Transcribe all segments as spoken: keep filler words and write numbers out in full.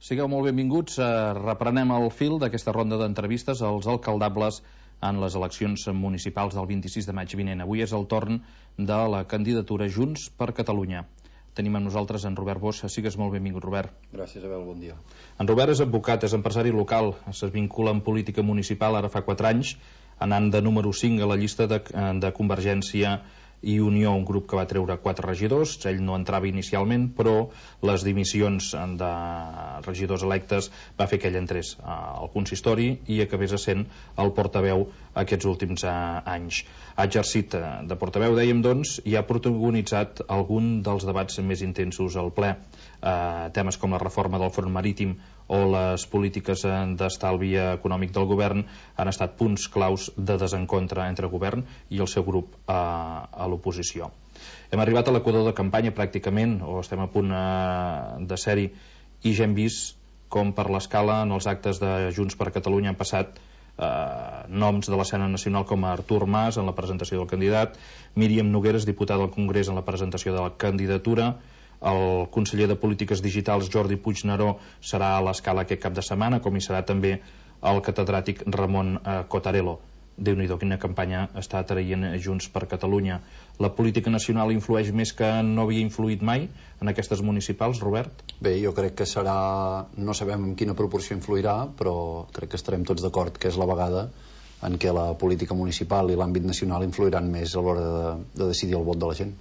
Sigueu molt benvinguts. Reprenem el fil d'aquesta ronda d'entrevistes als alcaldables en les eleccions municipals del vint-i-sis de maig vinent. Avui és el torn de la candidatura Junts per Catalunya. Tenim amb nosaltres en Robert Bosch. Sigues molt benvingut, Robert. Gràcies, Abel, bon dia. En Robert és advocat, és empresari local, es vincula en política municipal ara fa quatre anys, anant de número cinc a la llista de, de Convergència i Unió, un grup que va treure quatre regidors. Ell no entrava inicialment, però les dimissions de regidors electes va fer que ell entrés al consistori i acabés essent el portaveu aquests últims anys. Ha exercit de portaveu, dèiem, doncs, i ha protagonitzat algun dels debats més intensos al ple. Eh, temes com la reforma del front marítim o les polítiques d'estalvi econòmic del govern han estat punts claus de desencontre entre el govern i el seu grup a, a l'oposició. Hem arribat a l'equador de campanya pràcticament, o estem a punt eh, de ser-hi, i ja hem vist com per l'escala en els actes de Junts per Catalunya han passat eh, noms de l'escena nacional com Artur Mas en la presentació del candidat, Míriam Nogueras, diputada al Congrés, en la presentació de la candidatura. El conseller de Polítiques Digitals Jordi Puigneró serà a l'escala aquest cap de setmana, com hi serà també el catedràtic Ramon eh, Cotarello. Déu-n'hi-do, quina campanya està traient Junts per Catalunya. La política nacional influeix més que no havia influït mai en aquestes municipals, Robert? Bé, jo crec que serà... no sabem en quina proporció influirà, però crec que estarem tots d'acord que és la vegada en què la política municipal i l'àmbit nacional influiran més a l'hora de, de decidir el vot de la gent.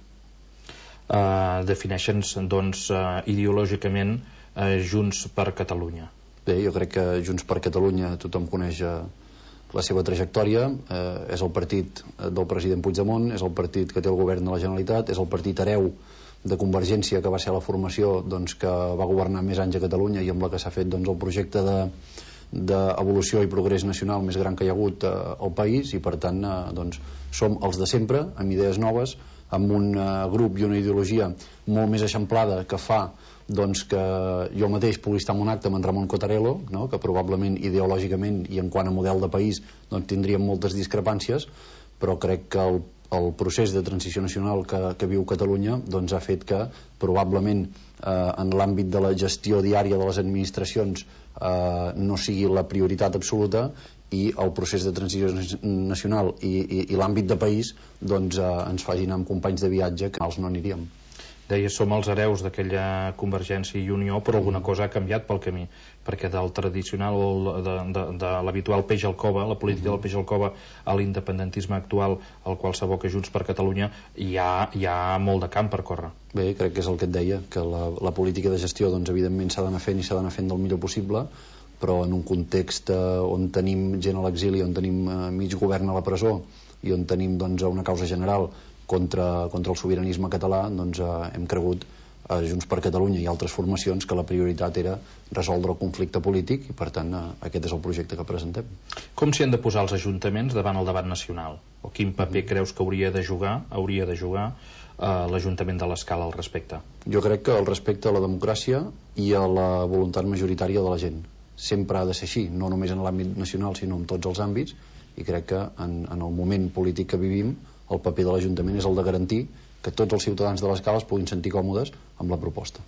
Uh, defineixen doncs uh, ideològicament uh, Junts per Catalunya. Bé, jo crec que Junts per Catalunya tothom coneix uh, la seva trajectòria, uh, és el partit del president Puigdemont, és el partit que té el govern de la Generalitat, és el partit hereu de Convergència, que va ser la formació doncs, que va governar més anys a Catalunya i amb la que s'ha fet doncs, el projecte de d'evolució i progrés nacional més gran que hi ha hagut eh, al país, i per tant eh, doncs, som els de sempre, amb idees noves, amb un eh, grup i una ideologia molt més eixamplada, que fa doncs, que jo mateix pugui estar en un acte amb en Ramon Cotarello, no? Que probablement ideològicament i en quant a model de país doncs, tindríem moltes discrepàncies, però crec que el, el procés de transició nacional que, que viu Catalunya doncs, ha fet que probablement eh, en l'àmbit de la gestió diària de les administracions eh, no sigui la prioritat absoluta, i el procés de transició nacional i, i, i l'àmbit de país doncs, eh, ens faci anar amb companys de viatge que els no aniríem. Deies, som els hereus d'aquella Convergència i Unió, però alguna cosa ha canviat pel camí, perquè del tradicional, de, de, de l'habitual peix al cova, la política del peix al cova, a l'independentisme actual al qual s'aboca Junts per Catalunya, hi ha, hi ha molt de camp per córrer. Bé, crec que és el que et deia, que la, la política de gestió doncs, evidentment s'ha d'anar fent i s'ha d'anar fent del millor possible, però en un context eh, on tenim gent a l'exili, on tenim eh, mig govern a la presó i on tenim doncs, una causa general contra, contra el sobiranisme català, doncs eh, hem cregut a Junts per Catalunya i altres formacions que la prioritat era resoldre el conflicte polític, i per tant eh, aquest és el projecte que presentem. Com s'hi han de posar els ajuntaments davant el debat nacional? O quin paper creus que hauria de jugar hauria de jugar eh, l'Ajuntament de l'Escala al respecte? Jo crec que el respecte a la democràcia i a la voluntat majoritària de la gent sempre ha de ser així, no només en l'àmbit nacional sinó en tots els àmbits, i crec que en, en el moment polític que vivim el paper de l'Ajuntament és el de garantir que tots els ciutadans de l'Escala es puguin sentir còmodes amb la proposta.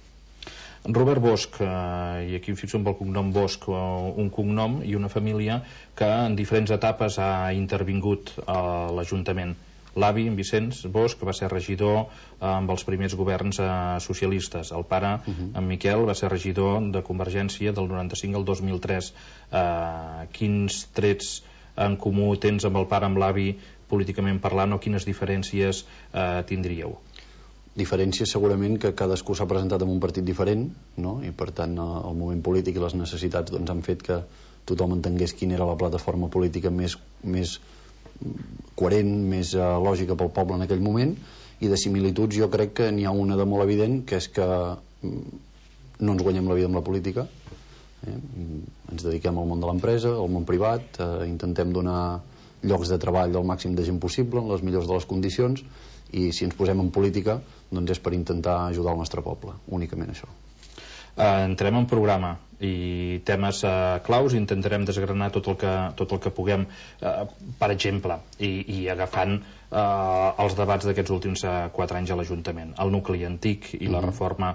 Robert Bosch, eh, i aquí em fixo amb el cognom Bosch, eh, un cognom i una família que en diferents etapes ha intervingut a l'Ajuntament. L'avi, en Vicenç Bosch, que va ser regidor eh, amb els primers governs eh, socialistes. El pare, uh -huh. en Miquel, va ser regidor de Convergència del noranta-cinc al dos mil tres. Eh, quins trets en comú tens amb el pare, amb l'avi, políticament parlant, o quines diferències eh, tindríeu? Diferències segurament que cadascú s'ha presentat en un partit diferent, no? I per tant el moment polític i les necessitats doncs, han fet que tothom entengués quina era la plataforma política més, més coherent, més uh, lògica pel poble en aquell moment. I de similituds jo crec que n'hi ha una de molt evident, que és que no ens guanyem la vida amb la política, eh? Ens dediquem al món de l'empresa, al món privat, eh, intentem donar llocs de treball al màxim de gent possible en les millors de les condicions, i si ens posem en política doncs és per intentar ajudar el nostre poble, únicament això. Uh, entrem en programa. i temes eh, claus, intentarem desgranar tot el que, tot el que puguem, eh, per exemple, i, i agafant eh, els debats d'aquests últims eh, quatre anys a l'Ajuntament, el nucli antic i la reforma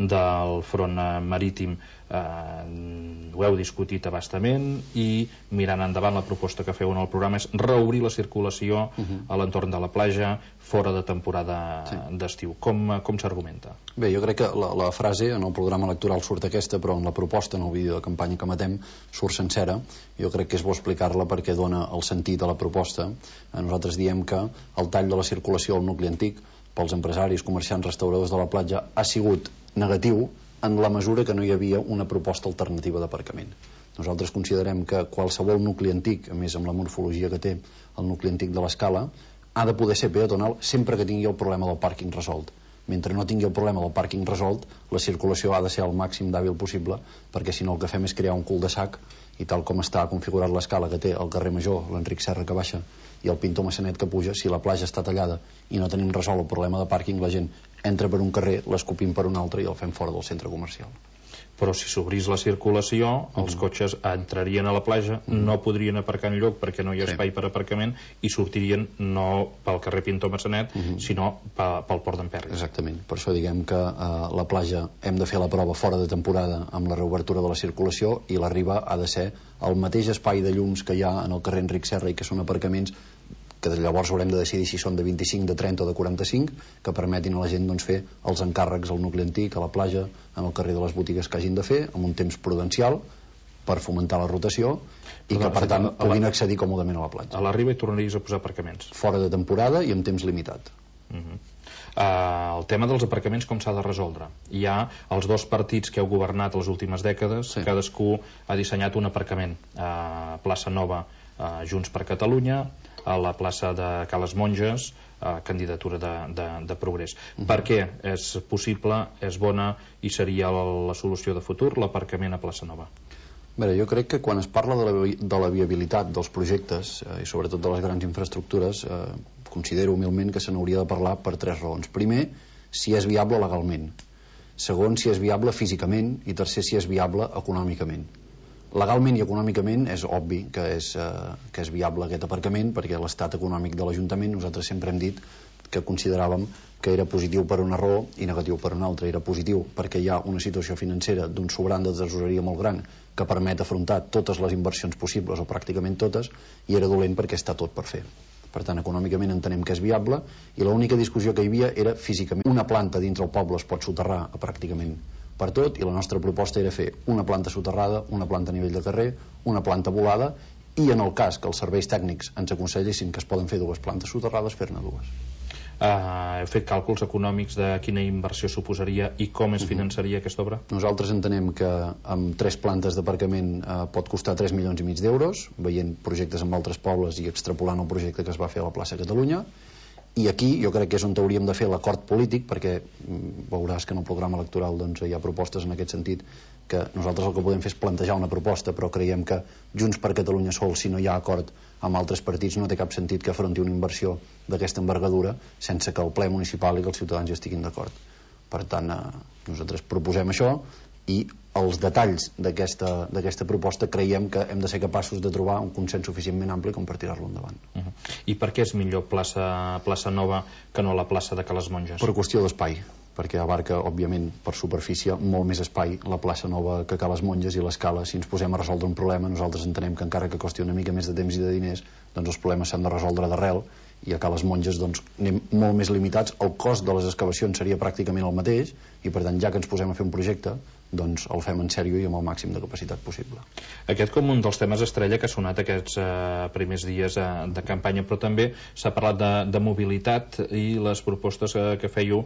del front marítim, eh, ho heu discutit a bastament, i mirant endavant la proposta que feu en el programa és reobrir la circulació uh -huh. a l'entorn de la platja fora de temporada sí. d'estiu. Com, com s'argumenta? Bé, jo crec que la, la frase en el programa electoral surt aquesta, però en la proposta, en el vídeo de campanya que matem, surt sencera. Jo crec que és bo explicar-la perquè dona el sentit a la proposta. Nosaltres diem que el tall de la circulació al nucli antic pels empresaris, comerciants, restauradors de la platja ha sigut negatiu en la mesura que no hi havia una proposta alternativa d'aparcament. Nosaltres considerem que qualsevol nucli antic, a més amb la morfologia que té el nucli antic de l'Escala, ha de poder ser peatonal sempre que tingui el problema del pàrquing resolt. Mentre no tingui el problema del pàrquing resolt, la circulació ha de ser el màxim d'hàbil possible, perquè si no el que fem és crear un cul de sac, i tal com està configurat l'Escala que té el carrer Major, l'Enric Serra que baixa i el Pintor Massanet que puja, si la platja està tallada i no tenim resolt el problema de pàrquing, la gent entra per un carrer, l'escopim per un altre i el fem fora del centre comercial. Però si s'obrís la circulació, els mm. cotxes entrarien a la platja, mm. no podrien aparcar enlloc perquè no hi ha sí. espai per aparcament, i sortirien no pel carrer Pintor Massanet, mm -hmm. sinó pel port d'Emperri. Exactament, per això diguem que a la platja hem de fer la prova fora de temporada amb la reobertura de la circulació, i la riba ha de ser el mateix espai de llums que hi ha en el carrer Enric Serra i que són aparcaments que llavors haurem de decidir si són de vint-i-cinc, de trenta o de quaranta-cinc, que permetin a la gent doncs, fer els encàrrecs al nucli antic, a la platja, en el carrer de les botigues que hagin de fer, amb un temps prudencial per fomentar la rotació i que per tant puguin accedir còmodament a la platja. A la riba hi tornaries a posar aparcaments? Fora de temporada i amb temps limitat. Uh -huh. uh, el tema dels aparcaments com s'ha de resoldre? Hi ha els dos partits que heu governat les últimes dècades, sí. cadascú ha dissenyat un aparcament a uh, Plaça Nova, uh, Junts per Catalunya, a la plaça de Cales Monges, eh, candidatura de, de, de Progrés. Uh -huh. Per què és possible, és bona i seria la, la solució de futur l'aparcament a Plaça Nova? Bé, jo crec que quan es parla de la, de la viabilitat dels projectes eh, i sobretot de les grans infraestructures, eh, considero humilment que se n'hauria de parlar per tres raons. Primer, si és viable legalment. Segon, si és viable físicament. I tercer, si és viable econòmicament. Legalment i econòmicament és obvi que és, eh, que és viable aquest aparcament, perquè l'estat econòmic de l'Ajuntament, nosaltres sempre hem dit que consideràvem que era positiu per una raó i negatiu per una altra. Era positiu perquè hi ha una situació financera d'un sobrant de tesoreria molt gran que permet afrontar totes les inversions possibles o pràcticament totes, i era dolent perquè està tot per fer. Per tant, econòmicament entenem que és viable, i l'única discussió que hi havia era físicament. Una planta dins el poble es pot soterrar a pràcticament per tot, i la nostra proposta era fer una planta soterrada, una planta a nivell de carrer, una planta volada, i en el cas que els serveis tècnics ens aconsellessin que es poden fer dues plantes soterrades, fer-ne dues. Uh, heu fet càlculs econòmics de quina inversió suposaria i com es finançaria uh-huh. aquesta obra? Nosaltres entenem que amb tres plantes d'aparcament uh, pot costar tres milions i mig d'euros, veient projectes en altres pobles i extrapolant el projecte que es va fer a la plaça Catalunya. I aquí jo crec que és on hauríem de fer l'acord polític, perquè veuràs que en el programa electoral doncs, hi ha propostes en aquest sentit, que nosaltres el que podem fer és plantejar una proposta, però creiem que Junts per Catalunya sol, si no hi ha acord amb altres partits, no té cap sentit que afronti una inversió d'aquesta envergadura sense que el ple municipal i que els ciutadans hi estiguin d'acord. Per tant, eh, nosaltres proposem això, i els detalls d'aquesta d'aquesta proposta creiem que hem de ser capaços de trobar un consens suficientment ampli com per tirar-lo endavant. Uh -huh. I per què és millor plaça, plaça Nova que no la plaça de Cales Monges? Per qüestió d'espai, perquè abarca, òbviament, per superfície molt més espai la plaça Nova que Cales Monges, i l'Escala, si ens posem a resoldre un problema, nosaltres entenem que encara que costi una mica més de temps i de diners, doncs els problemes s'han de resoldre d'arrel, i a Cales Monges doncs, anem molt més limitats, el cost de les excavacions seria pràcticament el mateix, i per tant, ja que ens posem a fer un projecte, doncs el fem en sèrio i amb el màxim de capacitat possible. Aquest com un dels temes estrella que ha sonat aquests eh, primers dies eh, de campanya, però també s'ha parlat de, de mobilitat i les propostes eh, que fèieu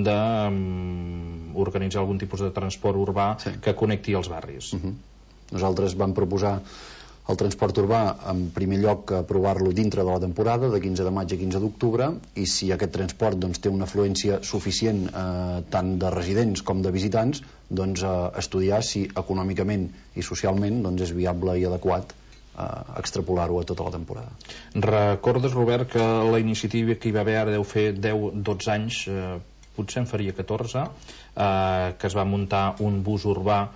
d'organitzar um, algun tipus de transport urbà sí. que connecti els barris. Uh -huh. Nosaltres vam proposar el transport urbà, en primer lloc, aprovar-lo dintre de la temporada, de quinze de maig a quinze d'octubre, i si aquest transport doncs, té una afluència suficient eh, tant de residents com de visitants, doncs eh, estudiar si econòmicament i socialment doncs, és viable i adequat eh, extrapolar-ho a tota la temporada. Recordes, Robert, que la iniciativa que hi va haver ara deu fer deu dotze anys, eh, potser en faria catorze, eh, que es va muntar un bus urbà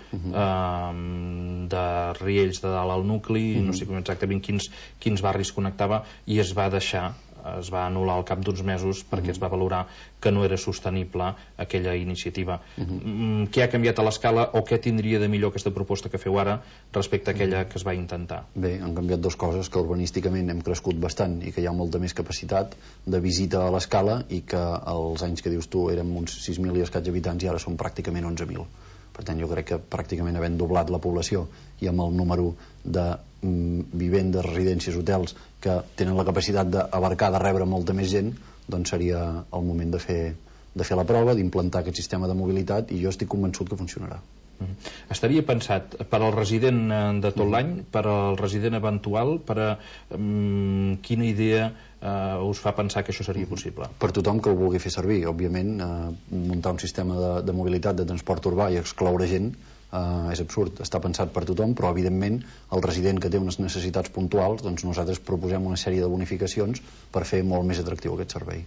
eh, de Riells de dalt al nucli, uh-huh. no sé exactament quins, quins barris connectava, i es va deixar, es va anul·lar al cap d'uns mesos perquè uh-huh. es va valorar que no era sostenible aquella iniciativa. Uh-huh. Mm, què ha canviat a l'escala o què tindria de millor aquesta proposta que feu ara respecte a aquella uh-huh. que es va intentar? Bé, han canviat dues coses, que urbanísticament hem crescut bastant i que hi ha molta més capacitat de visita a l'escala i que als anys que dius tu érem uns sis mil i escaig habitants i ara són pràcticament onze mil. Per tant, jo crec que pràcticament havent doblat la població i amb el número de mm, vivendes, residències, hotels que tenen la capacitat d'abarcar, de rebre molta més gent, doncs seria el moment de fer, de fer la prova, d'implantar aquest sistema de mobilitat, i jo estic convençut que funcionarà. Mm. Estaria pensat per al resident de tot mm. l'any, per al resident eventual, per a mm, quina idea eh, us fa pensar que això seria mm. possible? Per tothom que ho vulgui fer servir, òbviament, eh, muntar un sistema de, de mobilitat, de transport urbà i excloure gent Uh, és absurd, està pensat per tothom, però evidentment el resident que té unes necessitats puntuals, doncs nosaltres proposem una sèrie de bonificacions per fer molt més atractiu aquest servei.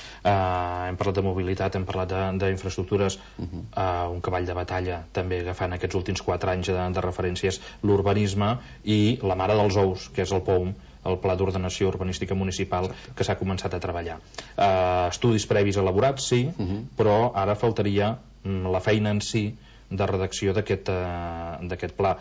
Uh, hem parlat de mobilitat, hem parlat d'infraestructures, uh-huh. uh, un cavall de batalla també agafant aquests últims quatre anys de, de referències, l'urbanisme i la mare dels ous, que és el P O M, el Pla d'Ordenació Urbanística Municipal. Exacte. Que s'ha començat a treballar. Uh, estudis previs elaborats, sí, uh-huh. però ara faltaria mm, la feina en si de redacció d'aquest uh, pla.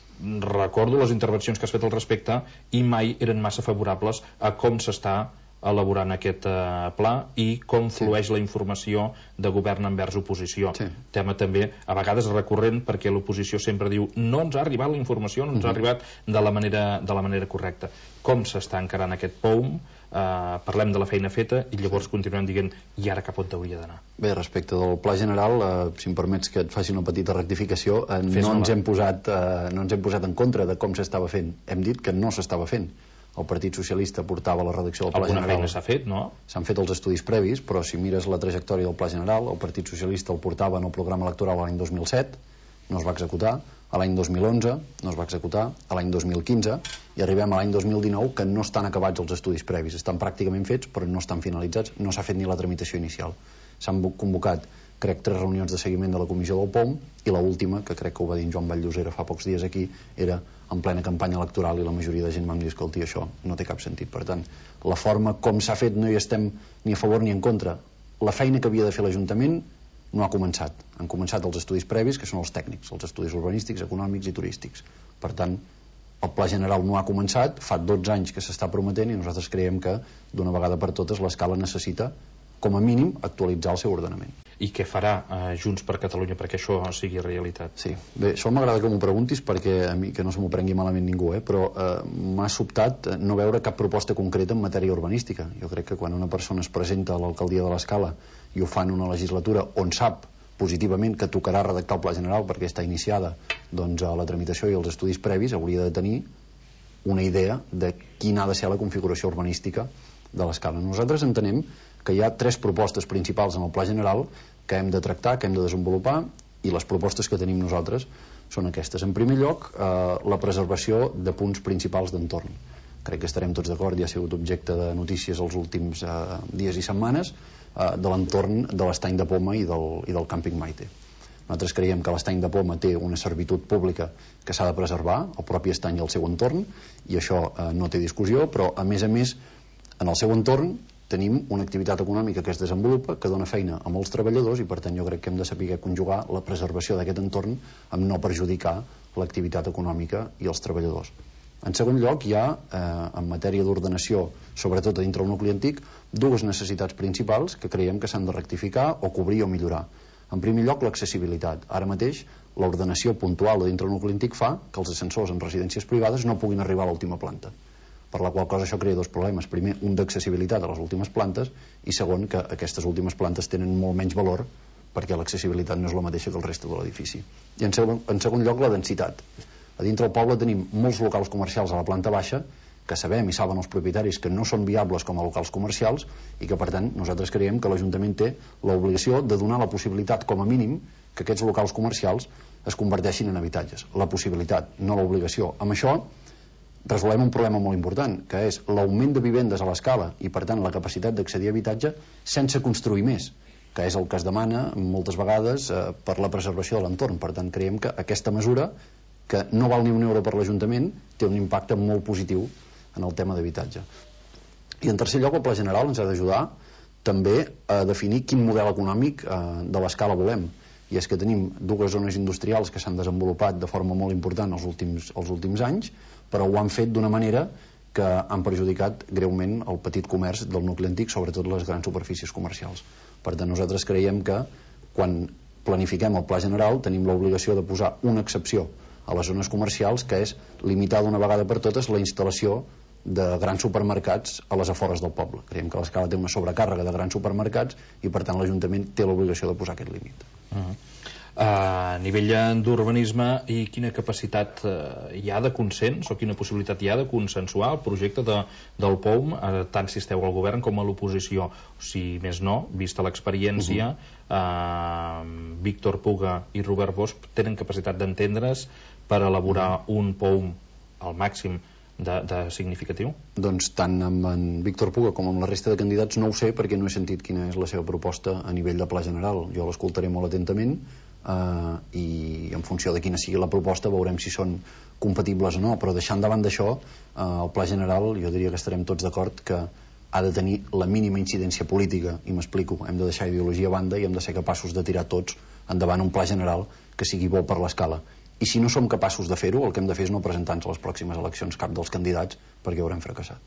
Recordo les intervencions que has fet al respecte i mai eren massa favorables a com s'està elaborant aquest uh, pla i com flueix sí. la informació de govern envers oposició. Sí. Tema també a vegades recurrent perquè l'oposició sempre diu no ens ha arribat la informació, no ens uh-huh. ha arribat de la manera, de la manera correcta. Com s'està encarant aquest P O M? Uh, parlem de la feina feta i llavors continuem dient i ara cap on hauria d'anar. Bé, respecte del pla general, uh, si em permets que et faci una petita rectificació, uh, no, ens hem posat, uh, no ens hem posat en contra de com s'estava fent, hem dit que no s'estava fent. El Partit Socialista portava la redacció del Pla Alguna General. Alguna feina s'ha fet, no? S'han fet els estudis previs, però si mires la trajectòria del Pla General, el Partit Socialista el portava en el programa electoral l'any dos mil set, no es va executar, a l'any dos mil onze no es va executar, a l'any dos mil quinze, i arribem a l'any dos mil dinou que no estan acabats els estudis previs, estan pràcticament fets però no estan finalitzats, no s'ha fet ni la tramitació inicial. S'han convocat, crec, tres reunions de seguiment de la comissió del P O M i l'última, que crec que ho va dir en Joan Valllosera fa pocs dies aquí, era en plena campanya electoral i la majoria de gent vam dir, escolti, això no té cap sentit. Per tant, la forma com s'ha fet no hi estem ni a favor ni en contra. La feina que havia de fer l'Ajuntament no ha començat. Han començat els estudis previs, que són els tècnics, els estudis urbanístics, econòmics i turístics. Per tant, el pla general no ha començat, fa dotze anys que s'està prometent i nosaltres creiem que d'una vegada per totes l'escala necessita, com a mínim, actualitzar el seu ordenament. I què farà eh, Junts per Catalunya perquè això sigui realitat? Sí, bé, això m'agrada que m'ho preguntis perquè a mi, que no se m'ho prengui malament ningú, eh, però eh, m'ha sobtat no veure cap proposta concreta en matèria urbanística. Jo crec que quan una persona es presenta a l'alcaldia de l'Escala i ho fa en una legislatura on sap positivament que tocarà redactar el pla general perquè està iniciada doncs, a la tramitació i els estudis previs, hauria de tenir una idea de quina ha de ser la configuració urbanística de l'Escala. Nosaltres entenem que hi ha tres propostes principals en el pla general que hem de tractar, que hem de desenvolupar, i les propostes que tenim nosaltres són aquestes. En primer lloc, eh, la preservació de punts principals d'entorn. Crec que estarem tots d'acord, ja ha sigut objecte de notícies els últims eh, dies i setmanes, eh, de l'entorn de l'estany de Poma i del, i del càmping Maite. Nosaltres creiem que l'estany de Poma té una servitud pública que s'ha de preservar, el propi estany i el seu entorn, i això eh, no té discussió, però a més a més, en el seu entorn tenim una activitat econòmica que es desenvolupa, que dona feina a molts treballadors i per tant jo crec que hem de saber conjugar la preservació d'aquest entorn amb no perjudicar l'activitat econòmica i els treballadors. En segon lloc, hi ha, eh, en matèria d'ordenació, sobretot a dintre del nucli antic, dues necessitats principals que creiem que s'han de rectificar o cobrir o millorar. En primer lloc, l'accessibilitat. Ara mateix, l'ordenació puntual a dintre del nucli antic fa que els ascensors en residències privades no puguin arribar a l'última planta, per la qual cosa això crea dos problemes. Primer, un d'accessibilitat a les últimes plantes i segon, que aquestes últimes plantes tenen molt menys valor perquè l'accessibilitat no és la mateixa que el reste de l'edifici. I en segon, en segon lloc, la densitat. A dintre del poble tenim molts locals comercials a la planta baixa que sabem i saben els propietaris que no són viables com a locals comercials i que per tant nosaltres creiem que l'Ajuntament té l'obligació de donar la possibilitat com a mínim que aquests locals comercials es converteixin en habitatges. La possibilitat, no l'obligació. Amb això resolem un problema molt important, que és l'augment de vivendes a l'escala i per tant la capacitat d'accedir a habitatge sense construir més, que és el que es demana moltes vegades eh, per la preservació de l'entorn. Per tant, creiem que aquesta mesura, que no val ni un euro per l'Ajuntament, té un impacte molt positiu en el tema d'habitatge. I en tercer lloc, el Pla General ens ha d'ajudar també a definir quin model econòmic eh, de l'escala volem. I és que tenim dues zones industrials que s'han desenvolupat de forma molt important els últims, els últims anys, però ho han fet d'una manera que han perjudicat greument el petit comerç del nucli antic, sobretot les grans superfícies comercials. Per tant, nosaltres creiem que quan planifiquem el Pla General tenim l'obligació de posar una excepció a les zones comercials, que és limitar d'una vegada per totes la instal·lació de grans supermercats a les afores del poble. Creiem que l'escala té una sobrecàrrega de grans supermercats i per tant l'Ajuntament té l'obligació de posar aquest límit. Uh -huh. A nivell d'urbanisme, i quina capacitat eh, hi ha de consens o quina possibilitat hi ha de consensuar el projecte de, del P O U M, eh, tant si esteu al govern com a l'oposició? Si més no, vista l'experiència, uh -huh. eh, Víctor Puga i Robert Bosch tenen capacitat d'entendre's per elaborar uh -huh. un P O U M al màxim de, de significatiu? Doncs tant amb en Víctor Puga com amb la resta de candidats no ho sé, perquè no he sentit quina és la seva proposta a nivell de pla general. Jo l'escoltaré molt atentament Uh, i en funció de quina sigui la proposta veurem si són compatibles o no, però deixant davant d'això uh, el pla general jo diria que estarem tots d'acord que ha de tenir la mínima incidència política, i m'explico, hem de deixar ideologia a banda i hem de ser capaços de tirar tots endavant un pla general que sigui bo per l'escala, i si no som capaços de fer-ho el que hem de fer és no presentar-nos a les pròximes eleccions cap dels candidats perquè haurem fracassat.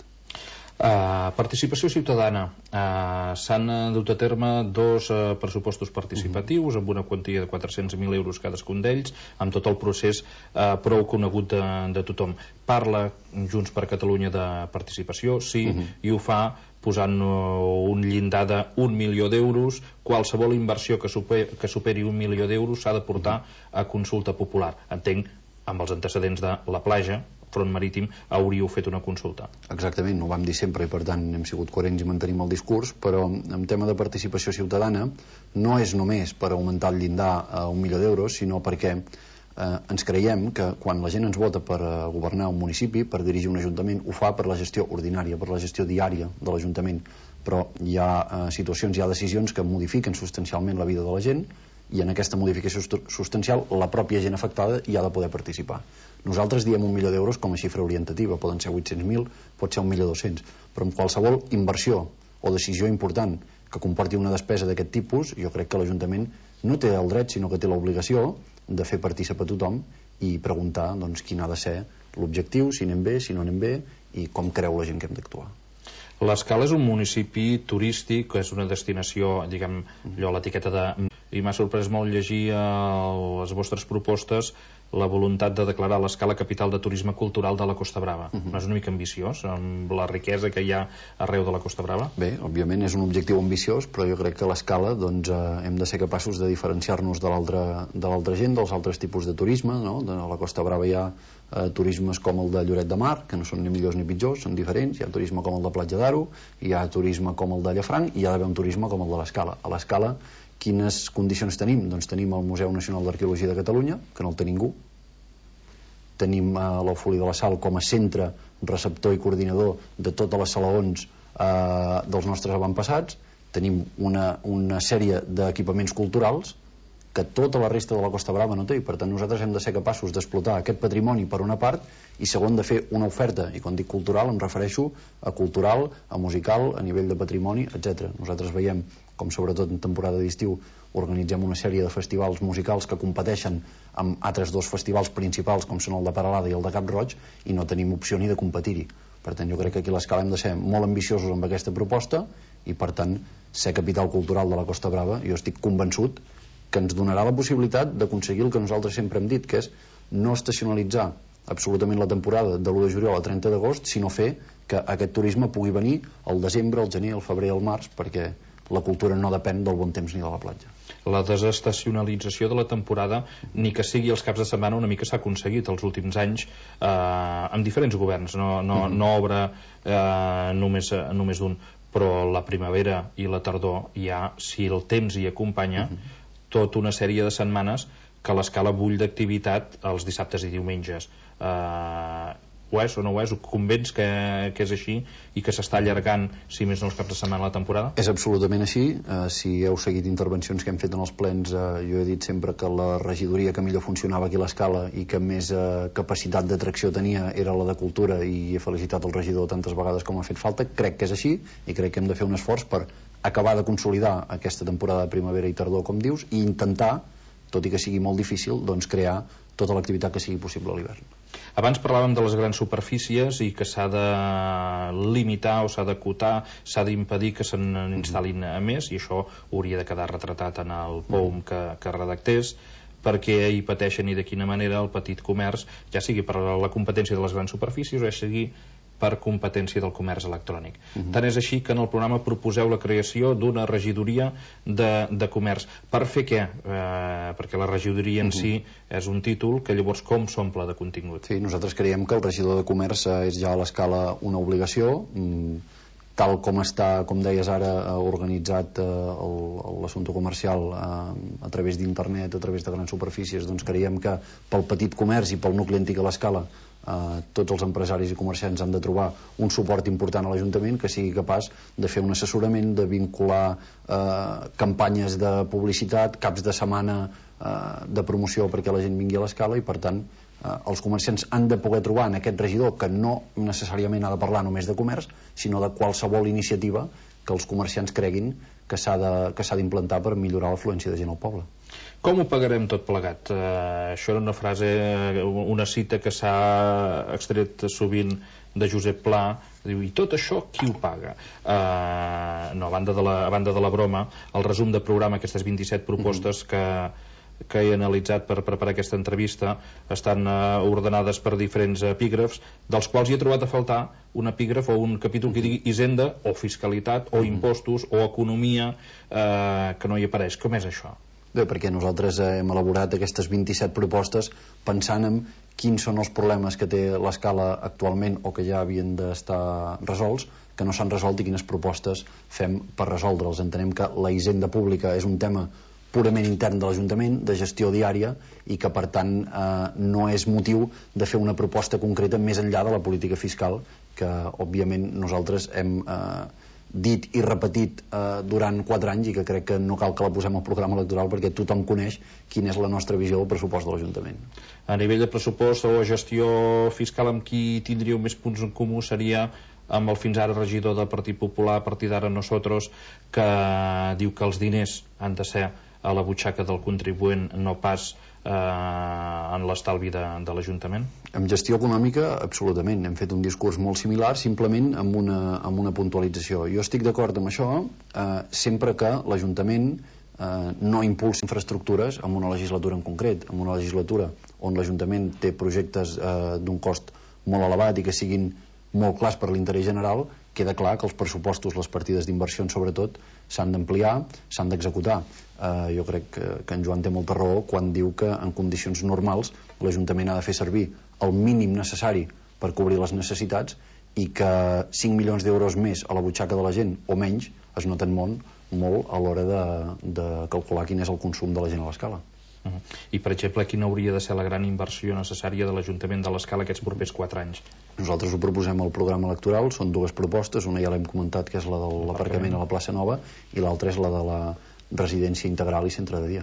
Uh, participació ciutadana. Uh, s'han dut a terme dos uh, pressupostos participatius amb una quantia de quatre-cents mil euros cadascun d'ells, amb tot el procés uh, prou conegut de, de tothom. Parla Junts per Catalunya de participació, sí, uh -huh. i ho fa posant uh, un llindar d'un milió d'euros. Qualsevol inversió que superi, que superi un milió d'euros s'ha de portar a consulta popular. Entenc, amb els antecedents de la platja, Front Marítim, hauríeu fet una consulta. Exactament, ho vam dir sempre i per tant hem sigut coherents i mantenim el discurs, però en tema de participació ciutadana no és només per augmentar el llindar a un milió d'euros, sinó perquè eh, ens creiem que quan la gent ens vota per eh, governar un municipi, per dirigir un ajuntament, ho fa per la gestió ordinària, per la gestió diària de l'Ajuntament, però hi ha eh, situacions, hi ha decisions que modifiquen substancialment la vida de la gent, i en aquesta modificació substancial la pròpia gent afectada hi ha de poder participar. Nosaltres diem un milió d'euros com a xifra orientativa, poden ser vuit-cents mil, pot ser un milió dos-cents, però amb qualsevol inversió o decisió important que comporti una despesa d'aquest tipus, jo crec que l'Ajuntament no té el dret, sinó que té l'obligació de fer partícip a tothom i preguntar doncs, quin ha de ser l'objectiu, si anem bé, si no anem bé i com creu la gent que hem d'actuar. L'Escala és un municipi turístic, és una destinació, diguem, allò, l'etiqueta de... I m'ha sorprès molt llegir a les vostres propostes la voluntat de declarar l'Escala capital de turisme cultural de la Costa Brava. Uh-huh. No és una mica ambiciós, amb la riquesa que hi ha arreu de la Costa Brava? Bé, òbviament és un objectiu ambiciós, però jo crec que a l'Escala doncs, eh, hem de ser capaços de diferenciar-nos de l'altra gent, dels altres tipus de turisme, no? De la Costa Brava hi ha eh, turismes com el de Lloret de Mar, que no són ni millors ni pitjors, són diferents, hi ha turisme com el de Platja d'Aro, hi ha turisme com el de Llafranc, i hi ha d'haver un turisme com el de l'Escala. A l'Escala quines condicions tenim? Doncs tenim el Museu Nacional d'Arqueologia de Catalunya, que no el té ningú. Tenim eh, l'Alfolí de la Sal com a centre, receptor i coordinador de totes les salaons eh, dels nostres avantpassats. Tenim una, una sèrie d'equipaments culturals que tota la resta de la Costa Brava no té, i per tant nosaltres hem de ser capaços d'explotar aquest patrimoni per una part i segon de fer una oferta, i quan dic cultural em refereixo a cultural, a musical, a nivell de patrimoni, etcètera. Nosaltres veiem com sobretot en temporada d'estiu organitzem una sèrie de festivals musicals que competeixen amb altres dos festivals principals com són el de Peralada i el de Cap Roig, i no tenim opció ni de competir-hi. Per tant jo crec que aquí a l'Escala hem de ser molt ambiciosos amb aquesta proposta i per tant ser capital cultural de la Costa Brava jo estic convençut que ens donarà la possibilitat d'aconseguir el que nosaltres sempre hem dit, que és no estacionalitzar absolutament la temporada de l'u de juliol a trenta d'agost, sinó fer que aquest turisme pugui venir al desembre, al gener, al febrer i al març, perquè la cultura no depèn del bon temps ni de la platja. La desestacionalització de la temporada, ni que sigui els caps de setmana, una mica s'ha aconseguit els últims anys eh, amb diferents governs, no, no, mm-hmm. no obre eh, només, només d'un, però la primavera i la tardor hi ha, si el temps hi acompanya, mm-hmm. tota una sèrie de setmanes que l'Escala bull d'activitat els dissabtes i diumenges. Eh, ho és o no ho és, ho convenç que, que és així i que s'està allargant, si més no, els caps de setmana la temporada? És absolutament així. Uh, si heu seguit intervencions que hem fet en els plens, uh, jo he dit sempre que la regidoria que millor funcionava aquí a l'Escala i que més uh, capacitat d'atracció tenia era la de Cultura, i he felicitat el regidor tantes vegades com ha fet falta. Crec que és així i crec que hem de fer un esforç per acabar de consolidar aquesta temporada de primavera i tardor, com dius, i intentar, tot i que sigui molt difícil, doncs crear tota l'activitat que sigui possible a l'hivern. Abans parlàvem de les grans superfícies i que s'ha de limitar o s'ha d'acotar, s'ha d'impedir que se n'instal·lin a més, i això hauria de quedar retratat en el P O M que, que redactés, perquè hi pateixen i de quina manera el petit comerç, ja sigui per la competència de les grans superfícies o ja sigui per competència del comerç electrònic. Uh-huh. Tant és així que en el programa proposeu la creació d'una regidoria de, de comerç. Per fer què? Eh, perquè la regidoria en uh-huh. si és un títol que llavors com s'omple de contingut? Sí, nosaltres creiem que el regidor de comerç és ja a l'Escala una obligació, tal com està, com deies ara, organitzat l'assumpte comercial a través d'internet, a través de grans superfícies. Doncs creiem que pel petit comerç i pel nucli antic a l'Escala Uh, tots els empresaris i comerciants han de trobar un suport important a l'Ajuntament que sigui capaç de fer un assessorament, de vincular uh, campanyes de publicitat, caps de setmana uh, de promoció perquè la gent vingui a l'Escala, i per tant uh, els comerciants han de poder trobar en aquest regidor, que no necessàriament ha de parlar només de comerç, sinó de qualsevol iniciativa que els comerciants creguin que s'ha d'implantar per millorar l'afluència de gent al poble. Com ho pagarem tot plegat? Uh, això era una frase, una cita que s'ha extret sovint de Josep Pla. Diu, i tot això qui ho paga? Uh, no, a banda, de la, a banda de la broma, el resum de programa, aquestes vint-i-set propostes que, que he analitzat per preparar aquesta entrevista, estan uh, ordenades per diferents epígrafs, dels quals hi he trobat a faltar un epígraf o un capítol que digui Hisenda o Fiscalitat o Impostos o Economia, uh, que no hi apareix. Com és això? Bé, perquè nosaltres hem elaborat aquestes vint-i-set propostes pensant en quins són els problemes que té l'Escala actualment o que ja havien d'estar resolts, que no s'han resolt, i quines propostes fem per resoldre'ls. Entenem que la hisenda pública és un tema purament intern de l'Ajuntament, de gestió diària, i que per tant eh, no és motiu de fer una proposta concreta més enllà de la política fiscal, que òbviament nosaltres hem eh, dit i repetit eh, durant quatre anys, i que crec que no cal que la posem al programa electoral perquè tothom coneix quina és la nostra visió del pressupost de l'Ajuntament. A nivell de pressupost o gestió fiscal, amb qui tindríeu més punts en comú seria amb el fins ara regidor del Partit Popular, a partir d'ara Nosotros, que diu que els diners han de ser a la butxaca del contribuent, no pas eh, en l'estalvi de, de l'Ajuntament? En gestió econòmica, absolutament. Hem fet un discurs molt similar, simplement amb una, amb una puntualització. Jo estic d'acord amb això eh, sempre que l'Ajuntament eh, no impulsi infraestructures en una legislatura en concret, en una legislatura on l'Ajuntament té projectes eh, d'un cost molt elevat i que siguin molt clars per l'interès general. Queda clar que els pressupostos, les partides d'inversions sobretot, s'han d'ampliar, s'han d'executar. Eh, jo crec que, que en Joan té molta raó quan diu que en condicions normals l'Ajuntament ha de fer servir el mínim necessari per cobrir les necessitats, i que cinc milions d'euros més a la butxaca de la gent o menys es noten molt, molt a l'hora de, de calcular quin és el consum de la gent a l'Escala. Uh -huh. I per exemple, quina hauria de ser la gran inversió necessària de l'Ajuntament de l'Escala aquests propers quatre anys? Nosaltres ho proposem al programa electoral, són dues propostes, una ja l'hem comentat, que és la de l'aparcament a la plaça Nova, i l'altra és la de la residència integral i centre de dia.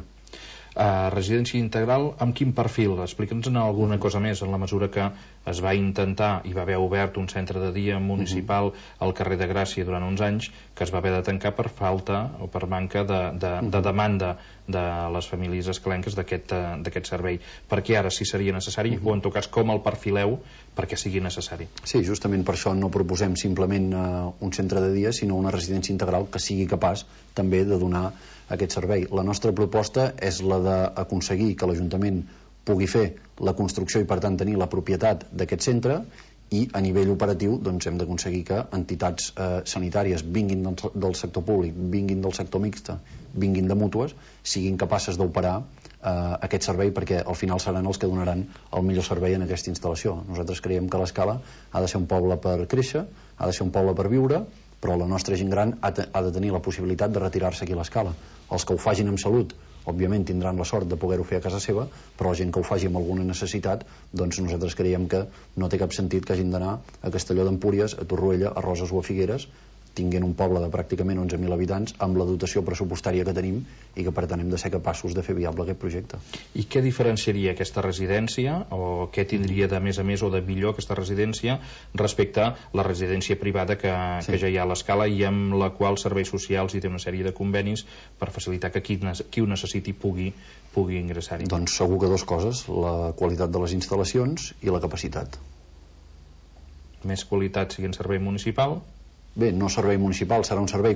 Uh, residència integral, amb quin perfil? Explica'ns alguna cosa més, en la mesura que es va intentar, i va haver obert un centre de dia municipal uh -huh. al carrer de Gràcia durant uns anys, que es va haver de tancar per falta o per manca de, de, uh -huh. de demanda de les famílies escalenques d'aquest servei. Per què ara sí seria necessari, uh -huh. o en tot cas com el perfileu perquè sigui necessari? Sí, justament per això no proposem simplement uh, un centre de dia, sinó una residència integral que sigui capaç també de donar aquest servei. La nostra proposta és la d'aconseguir que l'Ajuntament pugui fer la construcció i per tant tenir la propietat d'aquest centre, i a nivell operatiu doncs, hem d'aconseguir que entitats eh, sanitàries vinguin del, del sector públic, vinguin del sector mixta, vinguin de mútues, siguin capaces d'operar eh, aquest servei, perquè al final seran els que donaran el millor servei en aquesta instal·lació. Nosaltres creiem que l'Escala ha de ser un poble per créixer, ha de ser un poble per viure, però la nostra gent gran ha, ha de tenir la possibilitat de retirar-se aquí a l'Escala. Els que ho facin amb salut, òbviament tindran la sort de poder-ho fer a casa seva, però la gent que ho faci amb alguna necessitat, doncs nosaltres creiem que no té cap sentit que hagin d'anar a Castelló d'Empúries, a Torroella, a Roses o a Figueres, tinguent un poble de pràcticament onze mil habitants amb la dotació pressupostària que tenim i que per tant hem de ser capaços de fer viable aquest projecte. I què diferenciaria aquesta residència o què tindria de més a més o de millor aquesta residència respecte a la residència privada que, sí. que ja hi ha a l'Escala i amb la qual Serveis Socials hi té una sèrie de convenis per facilitar que qui, qui ho necessiti pugui, pugui ingressar-hi? Doncs segur que dues coses, la qualitat de les instal·lacions i la capacitat. Més qualitat sigui en servei municipal? Bé, no servei municipal, serà un servei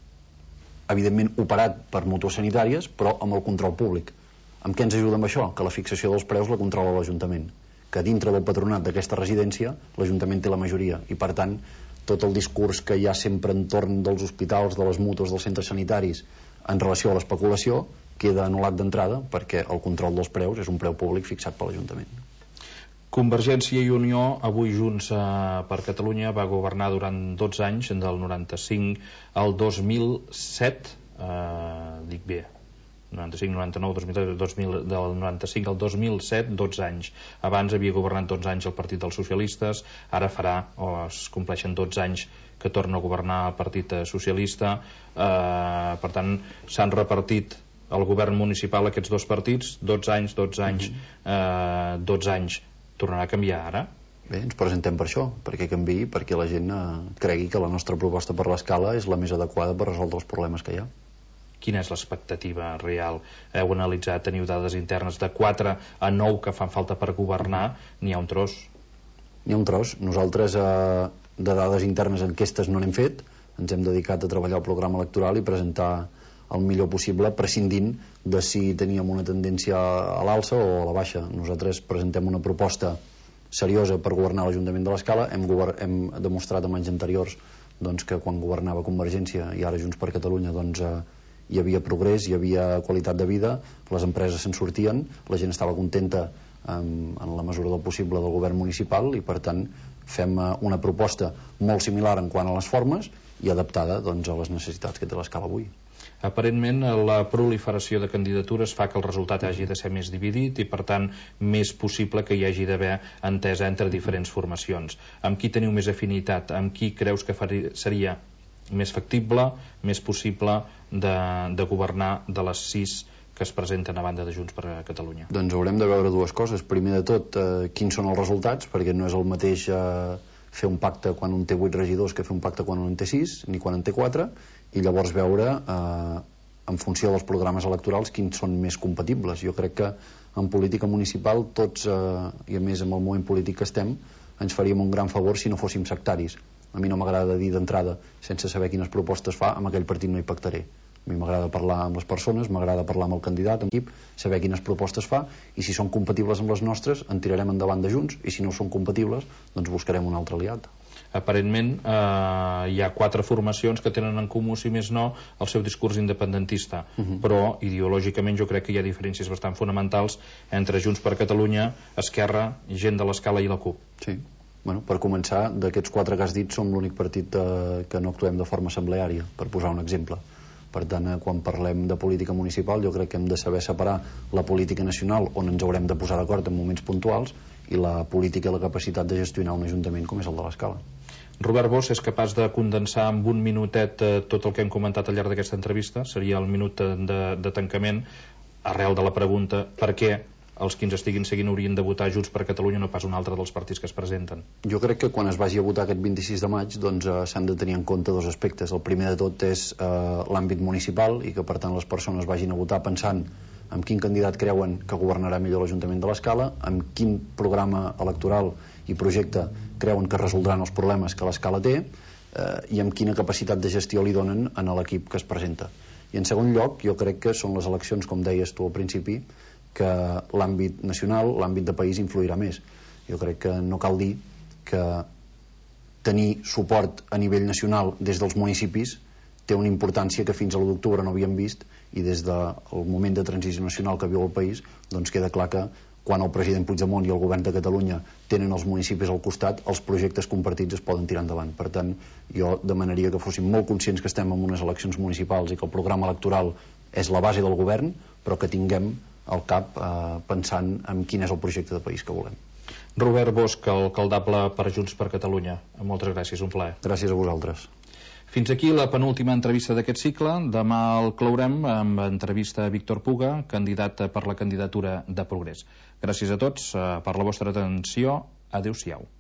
evidentment operat per mútues sanitàries, però amb el control públic. Amb què ens ajuda amb això? Que la fixació dels preus la controla l'Ajuntament, que dintre del patronat d'aquesta residència l'Ajuntament té la majoria i per tant tot el discurs que hi ha sempre entorn dels hospitals, de les mútues, dels centres sanitaris en relació a l'especulació queda anul·lat d'entrada perquè el control dels preus és un preu públic fixat per l'Ajuntament. Convergència i Unió, avui Junts eh, per Catalunya, va governar durant dotze anys, del noranta-cinc al dos mil set, eh, dic bé, noranta-cinc, noranta-nou, dos mil, dos mil, del noranta-cinc al dos mil set, dotze anys. Abans havia governat dotze anys el Partit dels Socialistes, ara farà, o es compleixen dotze anys que torna a governar el Partit Socialista, eh, per tant s'han repartit el govern municipal aquests dos partits, dotze anys, dotze anys, eh, dotze anys. Tornarà a canviar ara? Bé, ens presentem per això, perquè canviï, perquè la gent eh, cregui que la nostra proposta per l'Escala és la més adequada per resoldre els problemes que hi ha. Quina és l'expectativa real? Heu analitzat, teniu dades internes de quatre a nou que fan falta per governar, n'hi ha un tros? N'hi ha un tros. Nosaltres eh, de dades internes enquestes no n'hem fet, ens hem dedicat a treballar el programa electoral i presentar el millor possible, prescindint de si teníem una tendència a l'alça o a la baixa. Nosaltres presentem una proposta seriosa per governar l'Ajuntament de l'Escala. Hem, hem demostrat en anys anteriors doncs, que quan governava Convergència i ara Junts per Catalunya doncs, eh, hi havia progrés, hi havia qualitat de vida, les empreses se'n sortien, la gent estava contenta en, en la mesura del possible del govern municipal i per tant fem eh, una proposta molt similar en quant a les formes i adaptada doncs, a les necessitats que té l'Escala avui. Aparentment la proliferació de candidatures fa que el resultat hagi de ser més dividit i per tant més possible que hi hagi d'haver entesa entre diferents formacions. Amb qui teniu més afinitat? Amb qui creus que faria, seria més factible, més possible de, de governar de les sis que es presenten a banda de Junts per Catalunya? Doncs haurem de veure dues coses. Primer de tot, eh, quins són els resultats, perquè no és el mateix eh, fer un pacte quan un té vuit regidors que fer un pacte quan un en té sis, ni quan en té quatre, i llavors veure eh, en funció dels programes electorals quins són més compatibles. Jo crec que en política municipal tots, eh, i a més amb el moment polític que estem, ens faríem un gran favor si no fóssim sectaris. A mi no m'agrada dir d'entrada, sense saber quines propostes fa, amb aquell partit no hi pactaré. A mi m'agrada parlar amb les persones, m'agrada parlar amb el candidat, amb l'equip, saber quines propostes fa, i si són compatibles amb les nostres en tirarem endavant de Junts, i si no són compatibles doncs buscarem un altre aliat. Aparentment eh, hi ha quatre formacions que tenen en comú, si més no, el seu discurs independentista, uh -huh. però ideològicament jo crec que hi ha diferències bastant fonamentals entre Junts per Catalunya, Esquerra, gent de l'Escala i la CUP. Sí. Bueno, per començar, d'aquests quatre que has dit som l'únic partit eh, que no actuem de forma assembleària, per posar un exemple. Per tant, eh, quan parlem de política municipal jo crec que hem de saber separar la política nacional, on ens haurem de posar d'acord en moments puntuals, i la política i la capacitat de gestionar un ajuntament com és el de l'Escala. Robert Bosch és capaç de condensar en un minutet eh, tot el que hem comentat al llarg d'aquesta entrevista? Seria el minut de, de tancament arrel de la pregunta per què els que ens estiguin seguint haurien de votar Junts per Catalunya no pas un altre dels partits que es presenten? Jo crec que quan es vagi a votar aquest vint-i-sis de maig doncs eh, s'han de tenir en compte dos aspectes. El primer de tot és eh, l'àmbit municipal i que per tant les persones vagin a votar pensant en quin candidat creuen que governarà millor l'Ajuntament de l'Escala, amb quin programa electoral i projecte creuen que resoldran els problemes que l'Escala té eh, i amb quina capacitat de gestió li donen a l'equip que es presenta. I en segon lloc, jo crec que són les eleccions, com deies tu al principi, que l'àmbit nacional, l'àmbit de país influirà més. Jo crec que no cal dir que tenir suport a nivell nacional des dels municipis té una importància que fins a l'u d'octubre no havíem vist, i des del moment de transició nacional que viu el país doncs queda clar que quan el president Puigdemont i el govern de Catalunya tenen els municipis al costat, els projectes compartits es poden tirar endavant. Per tant, jo demanaria que fóssim molt conscients que estem en unes eleccions municipals i que el programa electoral és la base del govern, però que tinguem al cap eh, pensant en quin és el projecte de país que volem. Robert Bosch, alcaldable per Junts per Catalunya. Moltes gràcies, un plaer. Gràcies a vosaltres. Fins aquí la penúltima entrevista d'aquest cicle. Demà el clourem amb entrevista a Víctor Puga, candidat per la candidatura de Progrés. Gràcies a tots per la vostra atenció. Adéu-siau.